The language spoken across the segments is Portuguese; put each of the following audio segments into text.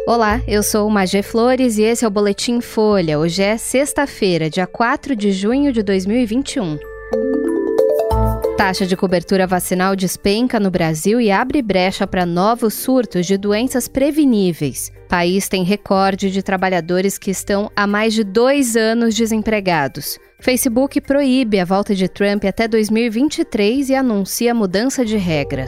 Olá, eu sou Magé Flores e esse é o Boletim Folha. Hoje é sexta-feira, dia 4 de junho de 2021. Taxa de cobertura vacinal despenca no Brasil e abre brecha para novos surtos de doenças preveníveis. O país tem recorde de trabalhadores que estão há mais de 2 anos desempregados. Facebook proíbe a volta de Trump até 2023 e anuncia mudança de regras.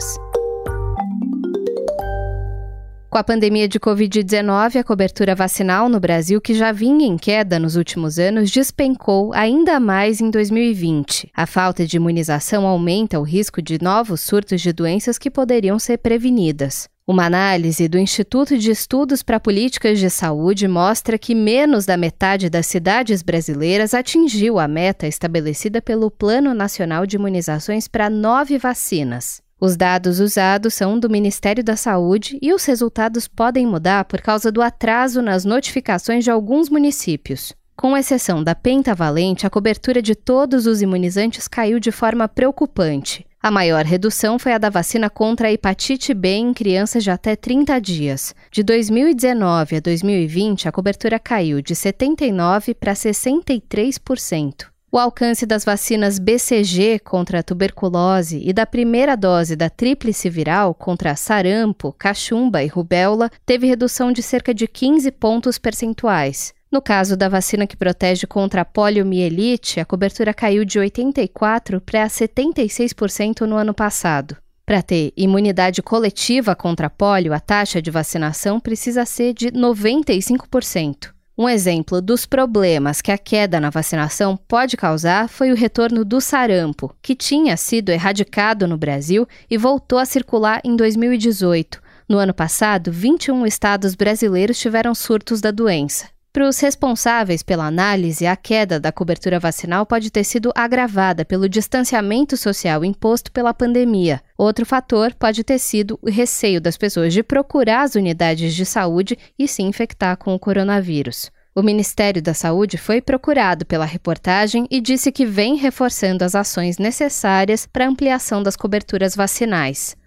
Com a pandemia de Covid-19, a cobertura vacinal no Brasil, que já vinha em queda nos últimos anos, despencou ainda mais em 2020. A falta de imunização aumenta o risco de novos surtos de doenças que poderiam ser prevenidas. Uma análise do Instituto de Estudos para Políticas de Saúde mostra que menos da metade das cidades brasileiras atingiu a meta estabelecida pelo Plano Nacional de Imunizações para 9 vacinas. Os dados usados são do Ministério da Saúde e os resultados podem mudar por causa do atraso nas notificações de alguns municípios. Com exceção da pentavalente, a cobertura de todos os imunizantes caiu de forma preocupante. A maior redução foi a da vacina contra a hepatite B em crianças de até 30 dias. De 2019 a 2020, a cobertura caiu de 79% para 63%. O alcance das vacinas BCG contra a tuberculose e da primeira dose da tríplice viral contra sarampo, cachumba e rubéola teve redução de cerca de 15 pontos percentuais. No caso da vacina que protege contra a poliomielite, a cobertura caiu de 84% para 76% no ano passado. Para ter imunidade coletiva contra a polio, a taxa de vacinação precisa ser de 95%. Um exemplo dos problemas que a queda na vacinação pode causar foi o retorno do sarampo, que tinha sido erradicado no Brasil e voltou a circular em 2018. No ano passado, 21 estados brasileiros tiveram surtos da doença. Para os responsáveis pela análise, a queda da cobertura vacinal pode ter sido agravada pelo distanciamento social imposto pela pandemia. Outro fator pode ter sido o receio das pessoas de procurar as unidades de saúde e se infectar com o coronavírus. O Ministério da Saúde foi procurado pela reportagem e disse que vem reforçando as ações necessárias para a ampliação das coberturas vacinais.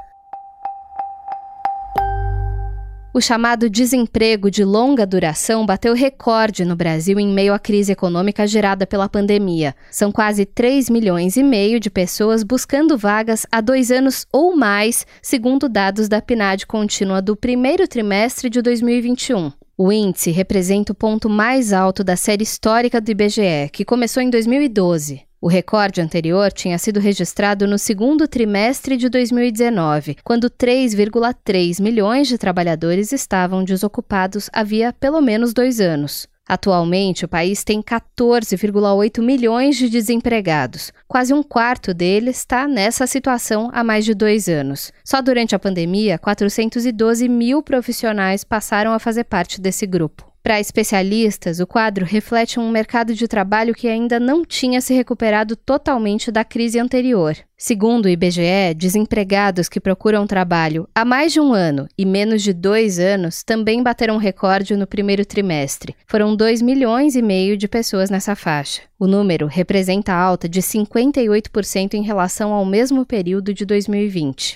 O chamado desemprego de longa duração bateu recorde no Brasil em meio à crise econômica gerada pela pandemia. São quase 3,5 milhões de pessoas buscando vagas há 2 anos ou mais, segundo dados da PNAD contínua do primeiro trimestre de 2021. O índice representa o ponto mais alto da série histórica do IBGE, que começou em 2012. O recorde anterior tinha sido registrado no segundo trimestre de 2019, quando 3,3 milhões de trabalhadores estavam desocupados havia pelo menos 2 anos. Atualmente, o país tem 14,8 milhões de desempregados. Quase um quarto deles está nessa situação há mais de 2 anos. Só durante a pandemia, 412 mil profissionais passaram a fazer parte desse grupo. Para especialistas, o quadro reflete um mercado de trabalho que ainda não tinha se recuperado totalmente da crise anterior. Segundo o IBGE, desempregados que procuram trabalho há mais de 1 ano e menos de 2 anos também bateram recorde no primeiro trimestre. Foram 2,5 milhões de pessoas nessa faixa. O número representa alta de 58% em relação ao mesmo período de 2020.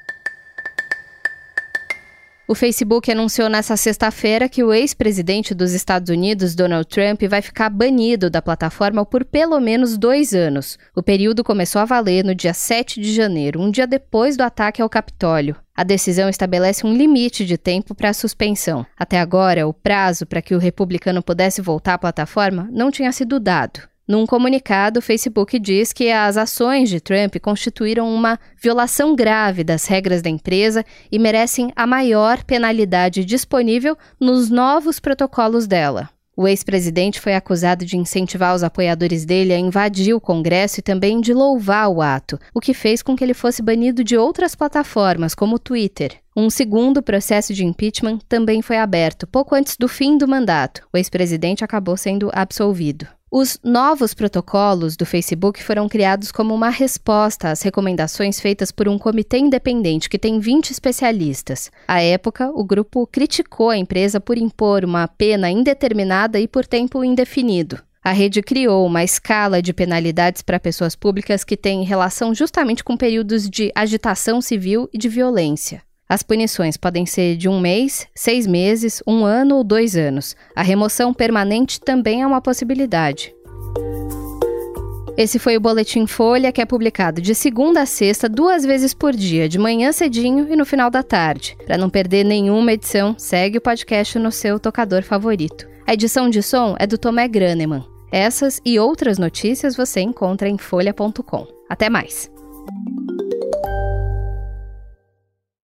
O Facebook anunciou nesta sexta-feira que o ex-presidente dos Estados Unidos, Donald Trump, vai ficar banido da plataforma por pelo menos 2 anos. O período começou a valer no dia 7 de janeiro, um dia depois do ataque ao Capitólio. A decisão estabelece um limite de tempo para a suspensão. Até agora, o prazo para que o republicano pudesse voltar à plataforma não tinha sido dado. Num comunicado, o Facebook diz que as ações de Trump constituíram uma violação grave das regras da empresa e merecem a maior penalidade disponível nos novos protocolos dela. O ex-presidente foi acusado de incentivar os apoiadores dele a invadir o Congresso e também de louvar o ato, o que fez com que ele fosse banido de outras plataformas, como o Twitter. Um segundo processo de impeachment também foi aberto, pouco antes do fim do mandato. O ex-presidente acabou sendo absolvido. Os novos protocolos do Facebook foram criados como uma resposta às recomendações feitas por um comitê independente que tem 20 especialistas. À época, o grupo criticou a empresa por impor uma pena indeterminada e por tempo indefinido. A rede criou uma escala de penalidades para pessoas públicas que tem relação justamente com períodos de agitação civil e de violência. As punições podem ser de 1 mês, 6 meses, 1 ano ou 2 anos. A remoção permanente também é uma possibilidade. Esse foi o Boletim Folha, que é publicado de segunda a sexta, 2 vezes por dia, de manhã cedinho e no final da tarde. Para não perder nenhuma edição, segue o podcast no seu tocador favorito. A edição de som é do Tomé Graneman. Essas e outras notícias você encontra em folha.com. Até mais!